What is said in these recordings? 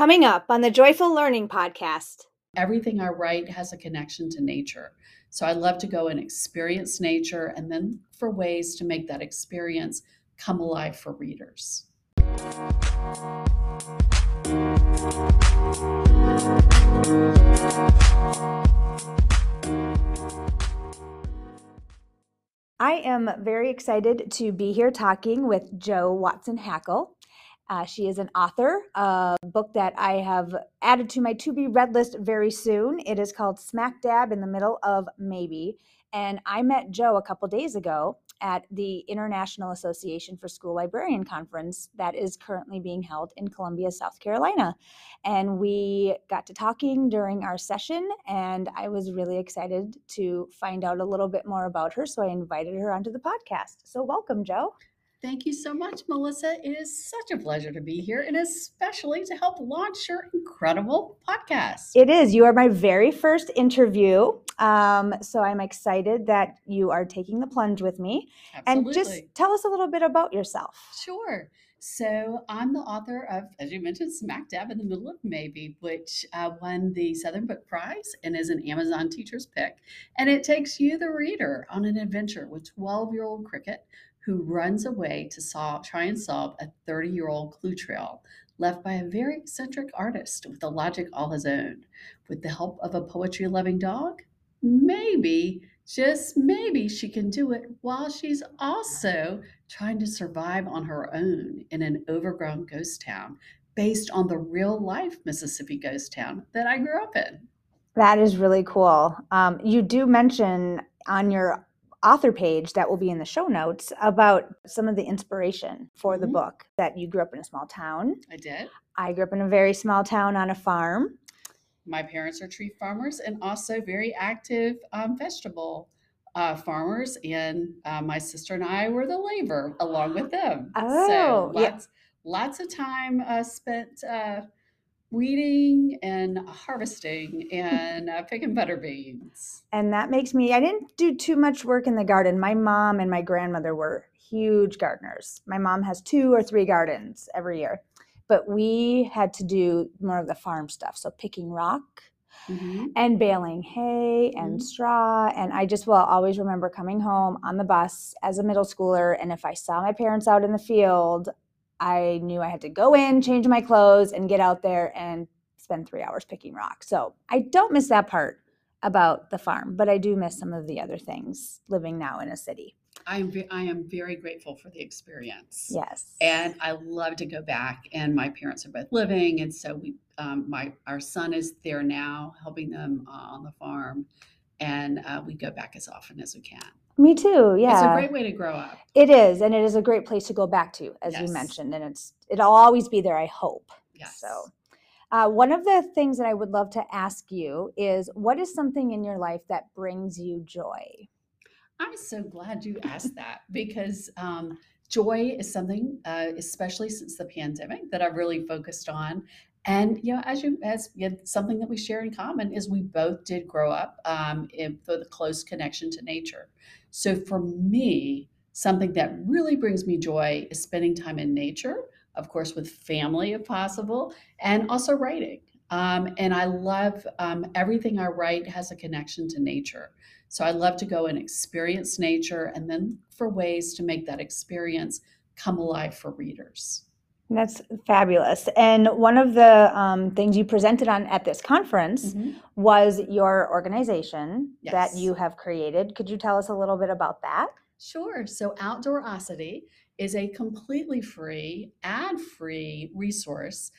Coming up on the Joyful Learning Podcast. Everything I write has a connection to nature. So I love to go and experience nature and then for ways to make that experience come alive for readers. I am very excited to be here talking with Jo Watson-Hackl. She is an author of a book that I have added to my to-be-read list very soon. It is called Smack Dab in the Middle of Maybe. And I met Jo a couple days ago at the International Association for School Librarian Conference that is currently being held in Columbia, South Carolina. And we got to talking during our session, and I was really excited to find out a little bit more about her, so I invited her onto the podcast. So welcome, Jo. Thank you so much, Melissa. It is such a pleasure to be here, and especially to help launch your incredible podcast. It is. You are my very first interview. So I'm excited that you are taking the plunge with me. Absolutely. And just tell us a little bit about yourself. Sure. So I'm the author of, as you mentioned, Smack Dab in the Middle of Maybe, which won the Southern Book Prize and is an Amazon Teacher's Pick. And it takes you, the reader, on an adventure with 12-year-old Cricket, who runs away to try and solve a 30-year-old clue trail left by a very eccentric artist with a logic all his own. With the help of a poetry-loving dog, maybe, just maybe, she can do it while she's also trying to survive on her own in an overgrown ghost town based on the real-life Mississippi ghost town that I grew up in. That is really cool. You do mention on your author page that will be in the show notes about some of the inspiration for the book, that you grew up in a small town. I did. I grew up in a very small town on a farm. My parents are tree farmers and also very active vegetable farmers, and my sister and I were the labor along with them. Oh, so lots of time spent weeding and harvesting and picking butter beans. And that makes me, I didn't do too much work in the garden. My mom and my grandmother were huge gardeners. My mom has 2 or 3 gardens every year, but we had to do more of the farm stuff. So picking rock and baling hay and straw. And I just will always remember coming home on the bus as a middle schooler. And if I saw my parents out in the field, I knew I had to go in, change my clothes, and get out there and spend 3 hours picking rock. So I don't miss that part about the farm, but I do miss some of the other things living now in a city. I am very grateful for the experience. Yes. And I love to go back, and my parents are both living. And so our son is there now helping them on the farm. And we go back as often as we can. Me too. Yeah. It's a great way to grow up. It is. And it is a great place to go back to, as you mentioned. And it'll always be there, I hope. Yes. So one of the things that I would love to ask you is, what is something in your life that brings you joy? I'm so glad you asked that, because joy is something, especially since the pandemic, that I've really focused on. And something that we share in common is we both did grow up with a close connection to nature. So for me, something that really brings me joy is spending time in nature, of course, with family if possible, and also writing. And I love everything I write has a connection to nature. So I love to go and experience nature and then for ways to make that experience come alive for readers. That's fabulous. And one of the things you presented on at this conference was your organization that you have created. Could you tell us a little bit about that? Sure. So Outdoorosity is a completely free, ad-free resource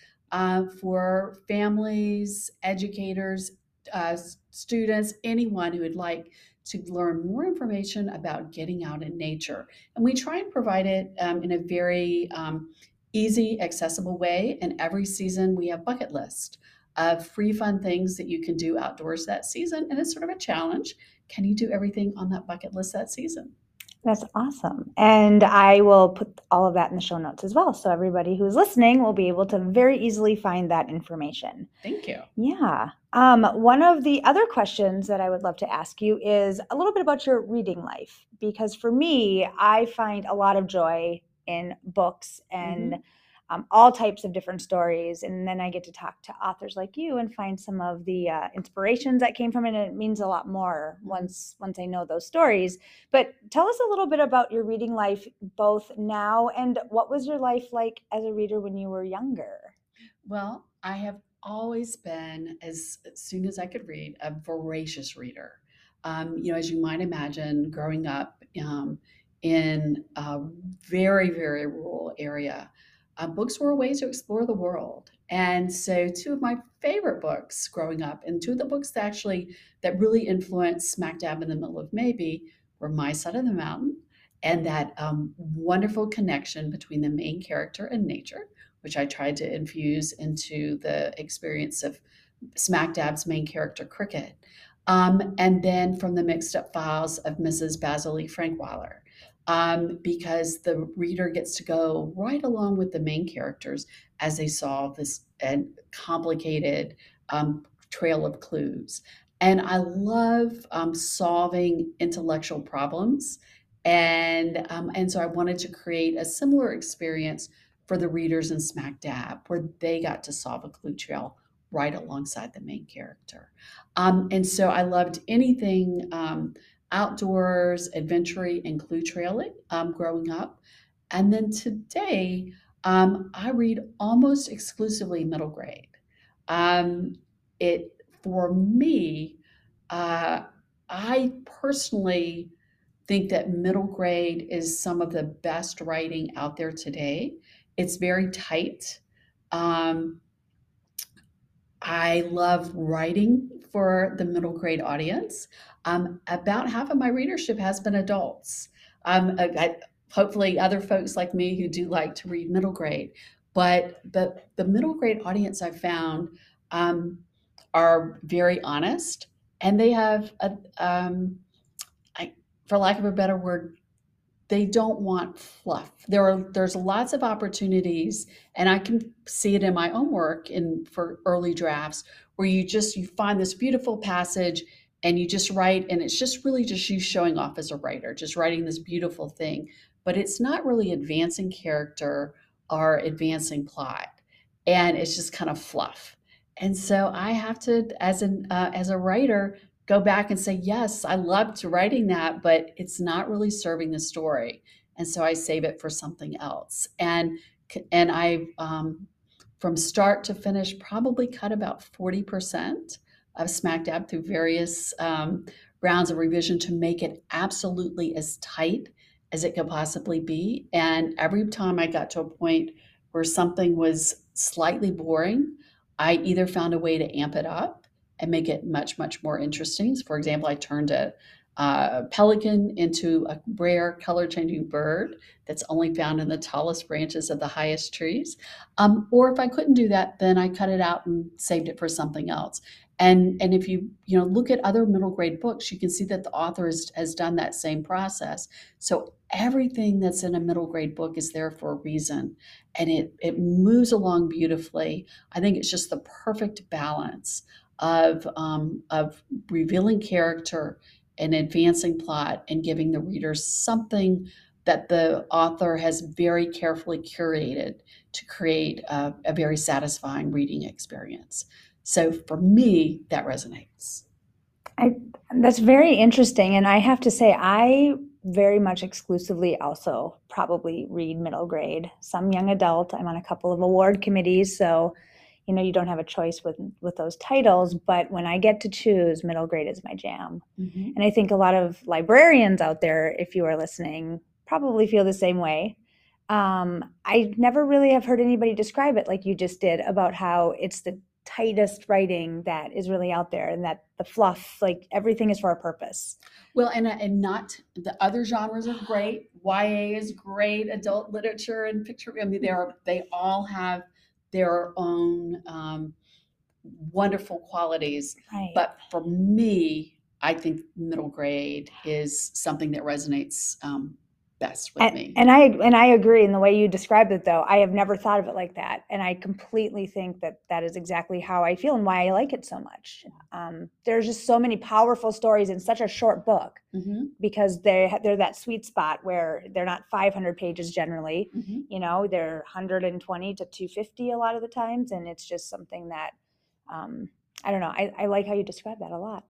for families, educators, students, anyone who would like to learn more information about getting out in nature. And we try and provide it in a very easy, accessible way. And every season we have bucket list of free, fun things that you can do outdoors that season. And it's sort of a challenge. Can you do everything on that bucket list that season? That's awesome. And I will put all of that in the show notes as well. So everybody who's listening will be able to very easily find that information. Thank you. Yeah. One of the other questions that I would love to ask you is a little bit about your reading life, because for me, I find a lot of joy in books and all types of different stories. And then I get to talk to authors like you and find some of the inspirations that came from it. And it means a lot more once I know those stories. But tell us a little bit about your reading life, both now and what was your life like as a reader when you were younger? Well, I have always been, as soon as I could read, a voracious reader. As you might imagine, growing up in a very, very rural area, books were a way to explore the world. And so, two of my favorite books growing up, and two of the books that really influenced smack dab in the middle of Maybe, were My Side of the Mountain and that wonderful connection between the main character and nature, which I tried to infuse into the experience of Smack Dab's main character, Cricket. And then from the Mixed Up Files of Mrs. Basil E. Frankweiler, because the reader gets to go right along with the main characters as they solve this complicated trail of clues. And I love solving intellectual problems. And so I wanted to create a similar experience for the readers in Smack Dab, where they got to solve a clue trail right alongside the main character. And so I loved anything outdoors, adventure, and clue trailing growing up. And then today, I read almost exclusively middle grade. Um, it for me, uh, I personally think that middle grade is some of the best writing out there today. It's very tight. Um, I love writing for the middle grade audience. About half of my readership has been adults. Hopefully, other folks like me who do like to read middle grade. But the middle grade audience I've found um, are very honest, and they have, for lack of a better word, they don't want fluff. There's lots of opportunities, and I can see it in my own work in for early drafts where you find this beautiful passage and you just write, and it's just really just you showing off as a writer, just writing this beautiful thing, but it's not really advancing character or advancing plot, and it's just kind of fluff. And so I have to, as a writer, go back and say, yes, I loved writing that, but it's not really serving the story. And so I save it for something else. And I, from start to finish, probably cut about 40% of Smack Dab through various rounds of revision to make it absolutely as tight as it could possibly be. And every time I got to a point where something was slightly boring, I either found a way to amp it up and make it much, much more interesting. So for example, I turned a pelican into a rare color changing bird that's only found in the tallest branches of the highest trees. Or if I couldn't do that, then I cut it out and saved it for something else. And if you look at other middle grade books, you can see that the author has done that same process. So everything that's in a middle grade book is there for a reason, and it moves along beautifully. I think it's just the perfect balance of revealing character and advancing plot and giving the reader something that the author has very carefully curated to create a very satisfying reading experience. So for me, that resonates. I, that's very interesting. And I have to say, I very much exclusively also probably read middle grade, some young adult. I'm on a couple of award committees, so you don't have a choice with those titles, but when I get to choose, middle grade is my jam. Mm-hmm. And I think a lot of librarians out there, if you are listening, probably feel the same way. I never really have heard anybody describe it like you just did about how it's the tightest writing that is really out there, and that the fluff, like everything is for a purpose. Well, and not the other genres are great. YA is great, adult literature and picture. I mean, they all have their own wonderful qualities. Right. But for me, I think middle grade is something that resonates best with me. And I agree. In the way you described it, though, I have never thought of it like that, and I completely think that that is exactly how I feel and why I like it so much. There's just so many powerful stories in such a short book Mm-hmm. because they're that sweet spot where they're not 500 pages generally. Mm-hmm. You know, they're 120 to 250 a lot of the times, and it's just something that I don't know. I like how you describe that a lot.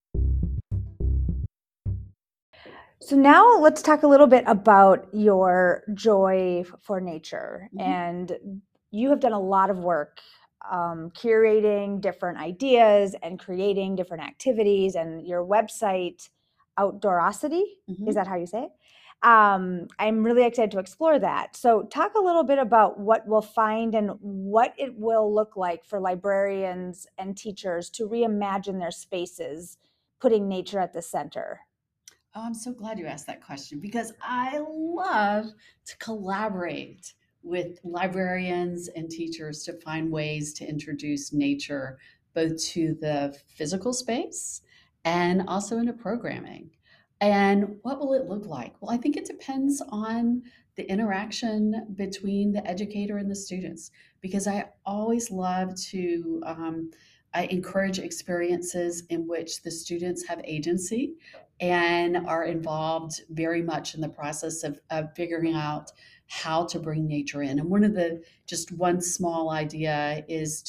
So now let's talk a little bit about your joy for nature. Mm-hmm. And you have done a lot of work curating different ideas and creating different activities. And your website, Outdoorosity, Mm-hmm. is that how you say it? I'm really excited to explore that. So talk a little bit about what we'll find and what it will look like for librarians and teachers to reimagine their spaces, putting nature at the center. Oh, I'm so glad you asked that question because I love to collaborate with librarians and teachers to find ways to introduce nature both to the physical space and also into programming. And what will it look like? Well, I think it depends on the interaction between the educator and the students because I always love to I encourage experiences in which the students have agency and are involved very much in the process of figuring out how to bring nature in. And one of the just one small idea is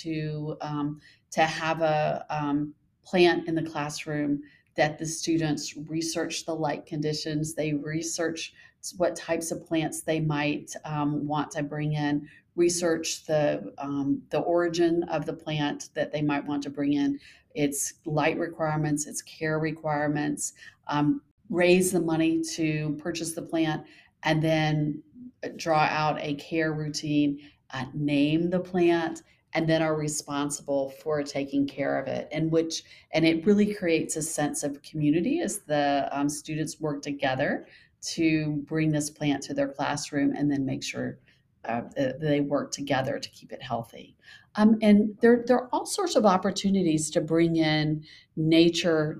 to have a plant in the classroom that the students research the light conditions, they research what types of plants they might want to bring in, research the origin of the plant that they might want to bring in, its light requirements, its care requirements, raise the money to purchase the plant, and then draw out a care routine, name the plant, and then are responsible for taking care of it. And it really creates a sense of community as the students work together to bring this plant to their classroom and then make sure they work together to keep it healthy. And there are all sorts of opportunities to bring in nature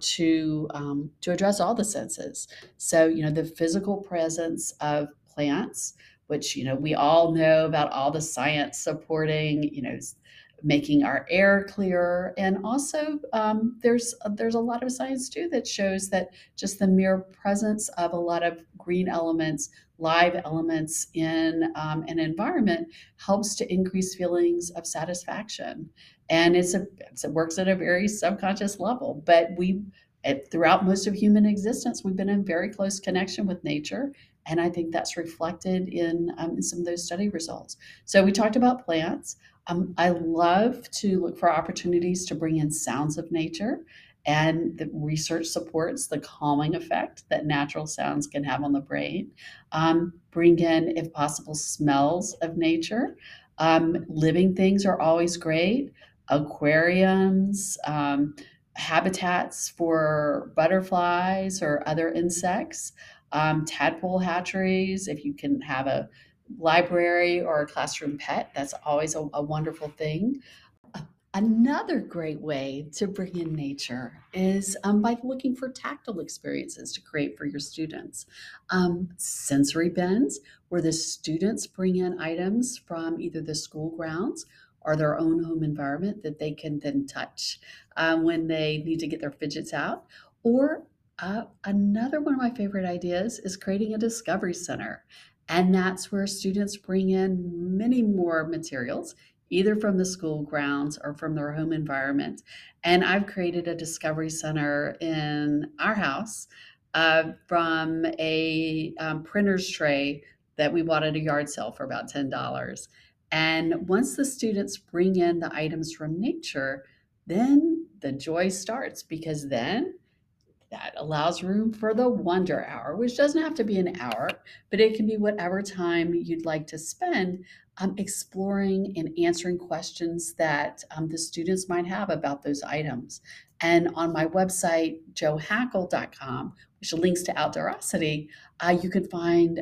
to address all the senses. So, the physical presence of plants, which, we all know about all the science supporting, making our air clearer. And also, there's a lot of science too that shows that just the mere presence of a lot of green elements, live elements in an environment helps to increase feelings of satisfaction. And it works at a very subconscious level. But throughout most of human existence, we've been in very close connection with nature. And I think that's reflected in some of those study results. So we talked about plants. I love to look for opportunities to bring in sounds of nature, and the research supports the calming effect that natural sounds can have on the brain. Bring in, if possible, smells of nature. Living things are always great. Aquariums, habitats for butterflies or other insects, tadpole hatcheries. If you can have a library or a classroom pet, that's always a wonderful thing. Another great way to bring in nature is by looking for tactile experiences to create for your students. Sensory bins, where the students bring in items from either the school grounds or their own home environment that they can then touch when they need to get their fidgets out. Or another one of my favorite ideas is creating a discovery center. And that's where students bring in many more materials, either from the school grounds or from their home environment. And I've created a discovery center in our house from a printer's tray that we bought at a yard sale for about $10. And once the students bring in the items from nature, then the joy starts because then that allows room for the wonder hour, which doesn't have to be an hour, but it can be whatever time you'd like to spend exploring and answering questions that the students might have about those items. And on my website, johackle.com, which links to Outdoorosity, you can find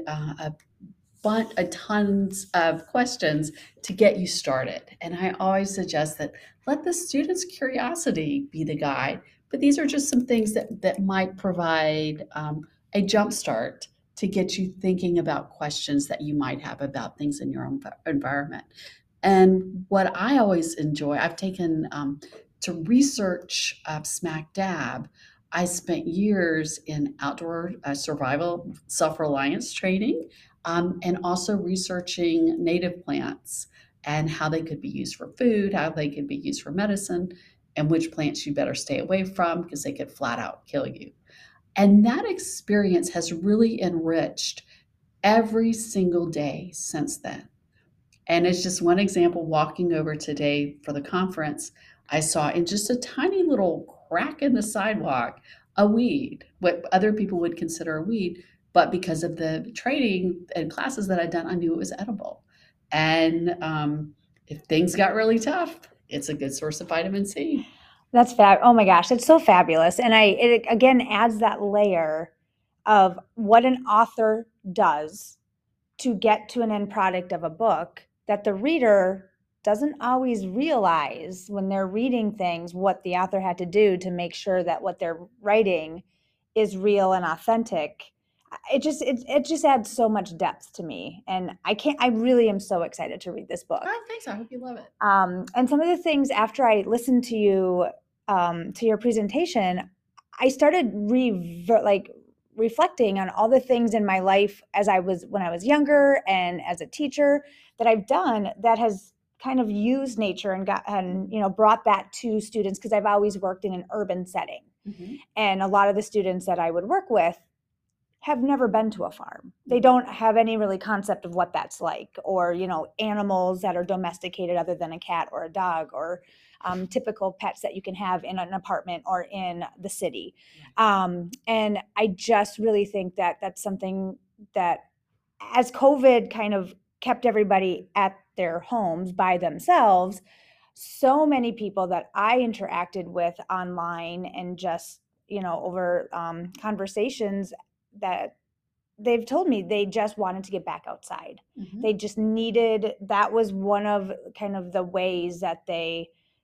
a tons of questions to get you started. And I always suggest that let the students' curiosity be the guide. But these are just some things that might provide a jump start to get you thinking about questions that you might have about things in your own environment. And what I always enjoy, I've taken to research Smack Dab. I spent years in outdoor survival self reliance training, and also researching native plants and how they could be used for food, how they could be used for medicine, and which plants you better stay away from because they could flat out kill you. And that experience has really enriched every single day since then. And it's just one example. Walking over today for the conference, I saw in just a tiny little crack in the sidewalk a weed, what other people would consider a weed. But because of the training and classes that I'd done, I knew it was edible. And if things got really tough, it's a good source of vitamin C. That's fab. Oh my gosh, it's so fabulous. And it again adds that layer of what an author does to get to an end product of a book that the reader doesn't always realize when they're reading things what the author had to do to make sure that what they're writing is real and authentic. It just adds so much depth to me, and I really am so excited to read this book. Oh, thanks. I hope you love it. And some of the things after I listened to you to your presentation, I started reflecting on all the things in my life when I was younger and as a teacher that I've done that has kind of used nature and brought that to students, because I've always worked in an urban setting. Mm-hmm. And a lot of the students that I would work with have never been to a farm. They don't have any really concept of what that's like, or animals that are domesticated other than a cat or a dog, or typical pets that you can have in an apartment or in the city. And I just really think that that's something that, as COVID kind of kept everybody at their homes by themselves, so many people that I interacted with online and just over conversations, that they've told me they just wanted to get back outside. Mm-hmm. They just that was one of kind of the ways that they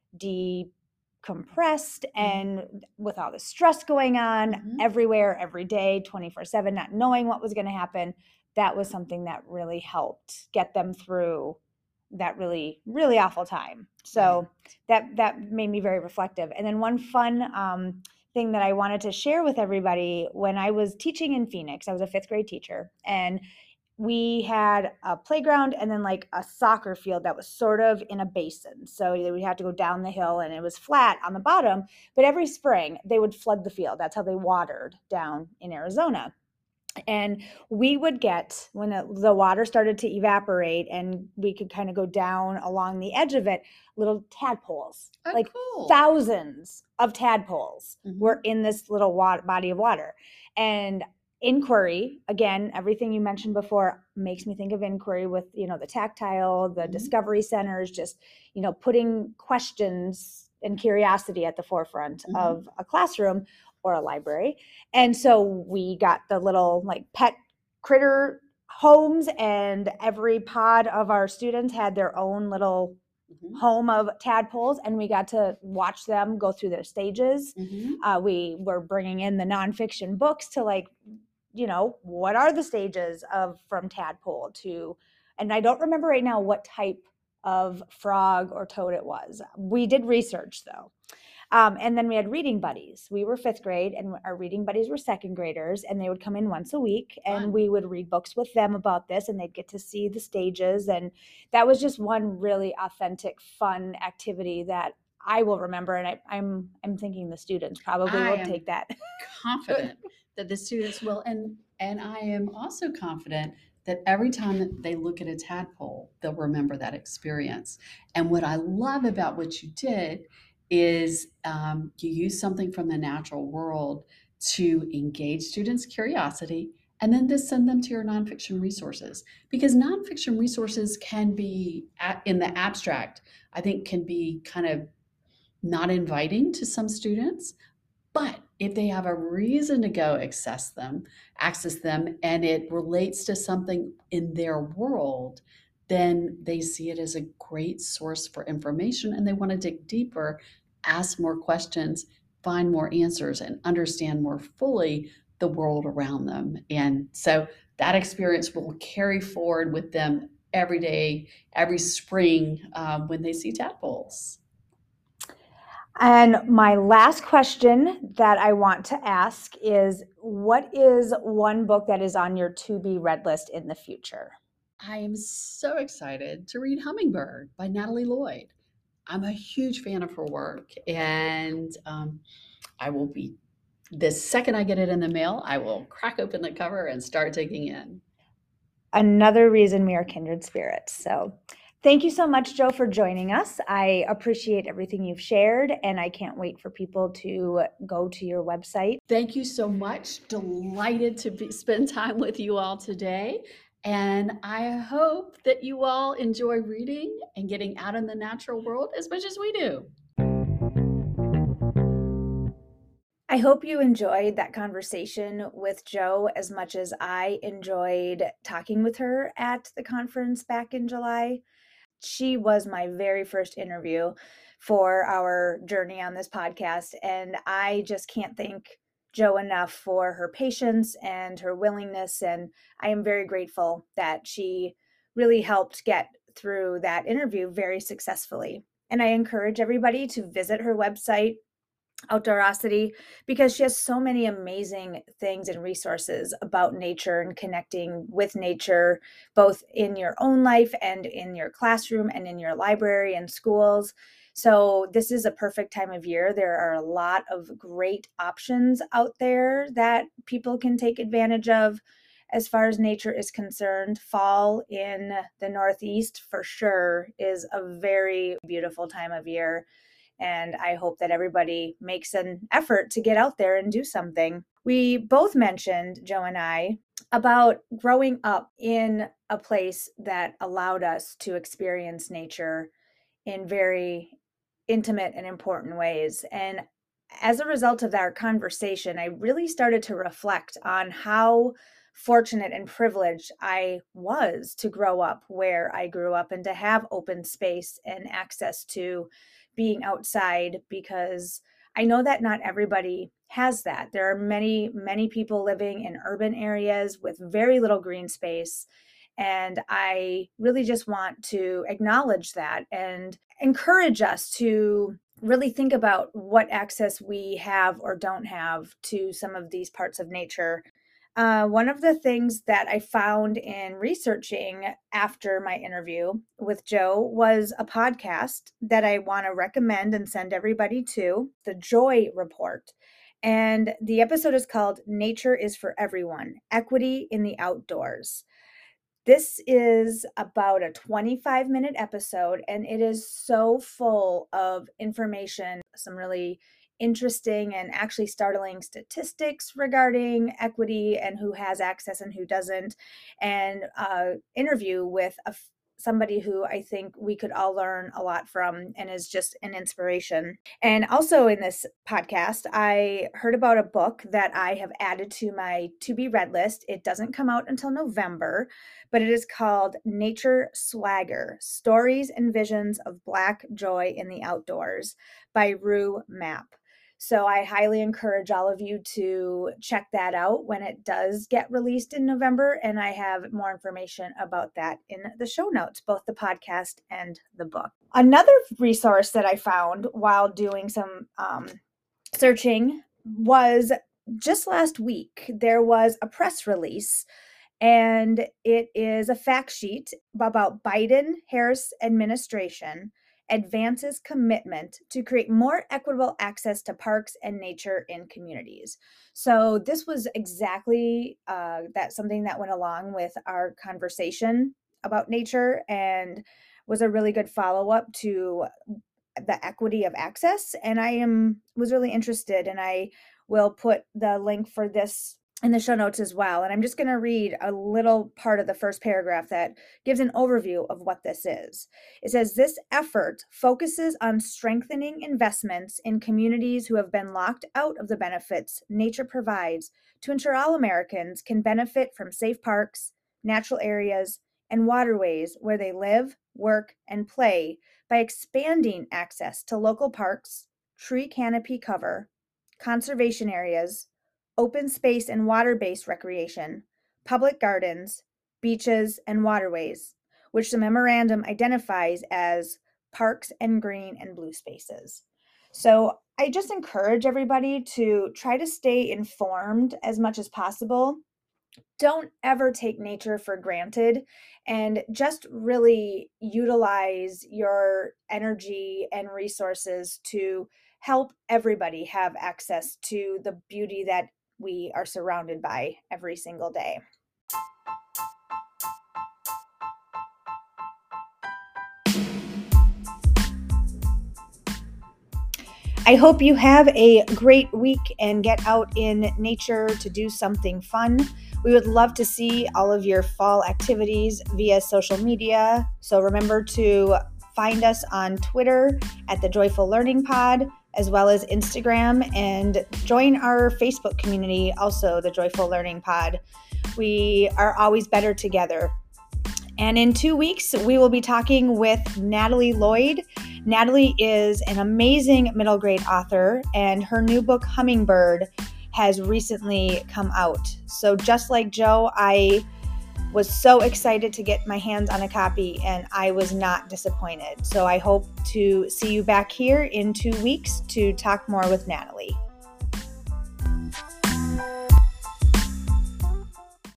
decompressed, and with all the stress going on everywhere, every day, 24/7, not knowing what was going to happen, that was something that really helped get them through that really, really awful time. So that made me very reflective. And then one fun thing that I wanted to share with everybody: when I was teaching in Phoenix, I was a 5th grade teacher, and we had a playground and then like a soccer field that was sort of in a basin. So we had to go down the hill, and it was flat on the bottom, but every spring they would flood the field. That's how they watered down in Arizona. And we would get, when the water started to evaporate and we could kind of go down along the edge of it, little tadpoles, Cool. Thousands of tadpoles were in this little body of water. And inquiry, again, everything you mentioned before makes me think of inquiry with, the tactile, the discovery centers, just, putting questions and curiosity at the forefront of a classroom or a library. And so we got the little pet critter homes, and every pod of our students had their own little home of tadpoles, and we got to watch them go through their stages. We were bringing in the nonfiction books to what are the stages from tadpole to, and I don't remember right now what type of frog or toad it was. We did research though. And then we had reading buddies. We were 5th grade, and our reading buddies were 2nd graders, and they would come in once a week, and we would read books with them about this, and they'd get to see the stages. And that was just one really authentic, fun activity that I will remember. And I'm thinking the students probably will take that. Confident that the students will, and I am also confident that every time that they look at a tadpole, they'll remember that experience. And what I love about what you did is you use something from the natural world to engage students' curiosity, and then to send them to your nonfiction resources. Because nonfiction resources can be, in the abstract, I think can be kind of not inviting to some students. But if they have a reason to go access them, and it relates to something in their world, then they see it as a great source for information, and they want to dig deeper, ask more questions, find more answers, and understand more fully the world around them. And so that experience will carry forward with them every day, every spring when they see tadpoles. And my last question that I want to ask is, what is one book that is on your to be read list in the future? I am so excited to read Hummingbird by Natalie Lloyd. I'm a huge fan of her work, and I will be the second I get it in the mail, I will crack open the cover and start digging in. Another reason we are kindred spirits. So thank you so much, Jo, for joining us. I appreciate everything you've shared, and I can't wait for people to go to your website. Thank you so much. Delighted to spend time with you all today. And I hope that you all enjoy reading and getting out in the natural world as much as we do. I hope you enjoyed that conversation with Jo as much as I enjoyed talking with her at the conference back in July. She was my very first interview for our journey on this podcast, and I just can't thank Jo enough for her patience and her willingness, and I am very grateful that she really helped get through that interview very successfully. And I encourage everybody to visit her website, Outdoorosity, because she has so many amazing things and resources about nature and connecting with nature, both in your own life and in your classroom and in your library and schools. So this is a perfect time of year. There are a lot of great options out there that people can take advantage of as far as nature is concerned. Fall in the Northeast for sure is a very beautiful time of year. And I hope that everybody makes an effort to get out there and do something. We both mentioned, Jo and I, about growing up in a place that allowed us to experience nature in very intimate and important ways. And as a result of our conversation, I really started to reflect on how fortunate and privileged I was to grow up where I grew up and to have open space and access to being outside, because I know that not everybody has that. There are many, many people living in urban areas with very little green space. And I really just want to acknowledge that and encourage us to really think about what access we have or don't have to some of these parts of nature. One of the things that I found in researching after my interview with Jo was a podcast that I want to recommend and send everybody to, The Joy Report. And the episode is called Nature is for Everyone: Equity in the Outdoors. This is about a 25-minute episode, and it is so full of information, some really interesting and actually startling statistics regarding equity and who has access and who doesn't, and interview with somebody who I think we could all learn a lot from and is just an inspiration. And also in this podcast, I heard about a book that I have added to my to be read list. It doesn't come out until November, but it is called Nature Swagger: Stories and Visions of Black Joy in the Outdoors by Rue Mapp. So I highly encourage all of you to check that out when it does get released in November. And I have more information about that in the show notes, both the podcast and the book. Another resource that I found while doing some searching was just last week, there was a press release, and it is a fact sheet about Biden-Harris administration advances commitment to create more equitable access to parks and nature in communities. So this was exactly something that went along with our conversation about nature and was a really good follow-up to the equity of access. And was really interested, and I will put the link for this in the show notes as well. And I'm just going to read a little part of the first paragraph that gives an overview of what this is. It says, this effort focuses on strengthening investments in communities who have been locked out of the benefits nature provides to ensure all Americans can benefit from safe parks, natural areas, and waterways where they live, work, and play by expanding access to local parks, tree canopy cover, conservation areas, open space and water-based recreation, public gardens, beaches, and waterways, which the memorandum identifies as parks and green and blue spaces. So I just encourage everybody to try to stay informed as much as possible. Don't ever take nature for granted, and just really utilize your energy and resources to help everybody have access to the beauty that we are surrounded by every single day. I hope you have a great week and get out in nature to do something fun. We would love to see all of your fall activities via social media. So remember to find us on Twitter at the Joyful Learning Pod, as well as Instagram, and join our Facebook community, also the Joyful Learning Pod. We are always better together. And in 2 weeks, we will be talking with Natalie Lloyd. Natalie is an amazing middle grade author, and her new book, Hummingbird, has recently come out. So just like Joe, I was so excited to get my hands on a copy, and I was not disappointed. So I hope to see you back here in 2 weeks to talk more with Natalie.